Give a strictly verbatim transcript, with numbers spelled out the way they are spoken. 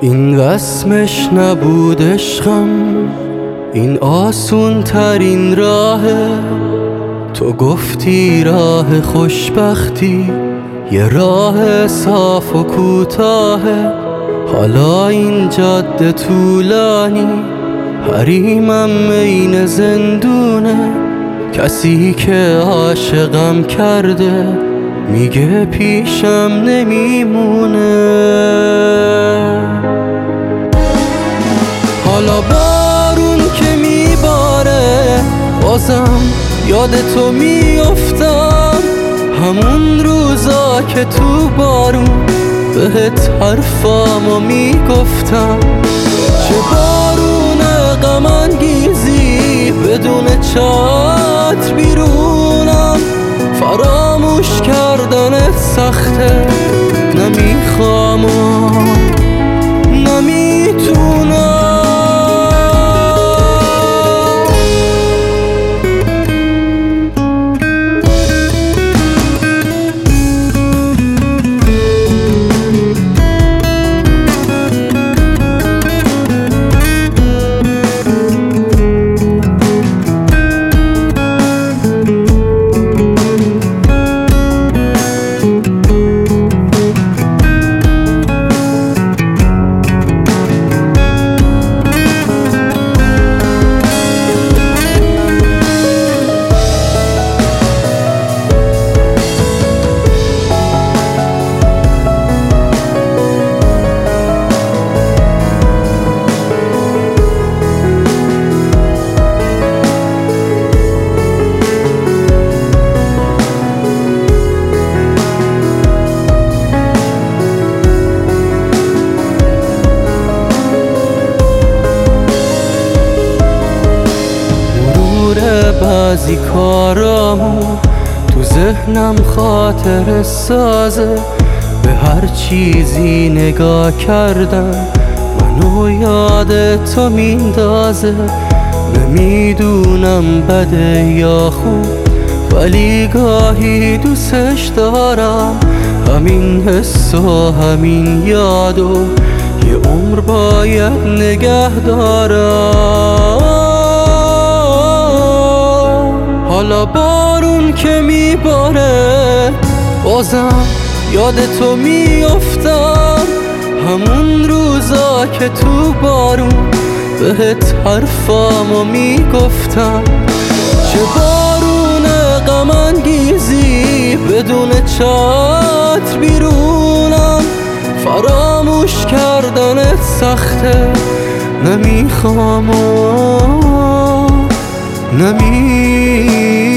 این رسمش نبود عشقم، این آسون ترین راهه. تو گفتی راه خوشبختی یه راه صاف و کوتاهه. حالا این جاده طولانی، حریمم عین زندونه. کسی که عاشقم کرده میگه پیشم نمیمونه. حالا بارون که میباره بازم یاد تو میافتم، همون روزا که تو بارون بهت حرفامو میگفتم. چه بارون غم انگیزی بدون چتر بیرونم، فراموش کردنت سخته، نمیخوام و نمیتونم. بعضی کارامو تو ذهنم خاطر سازه، به هر چیزی نگاه کردم منو یاد تو میندازه. نمیدونم بده یا خوب، ولی گاهی دوستش دارم. همین حس و همین یادو یه عمر باید نگه دارم. حالا بارون که میباره بازم یاد تو میافتم، همون روزا که تو بارون بهت حرفامو میگفتم. چه بارون غم انگیزی بدون چتر بیرونم، فراموش کردنت سخته، نمیخوام و نمی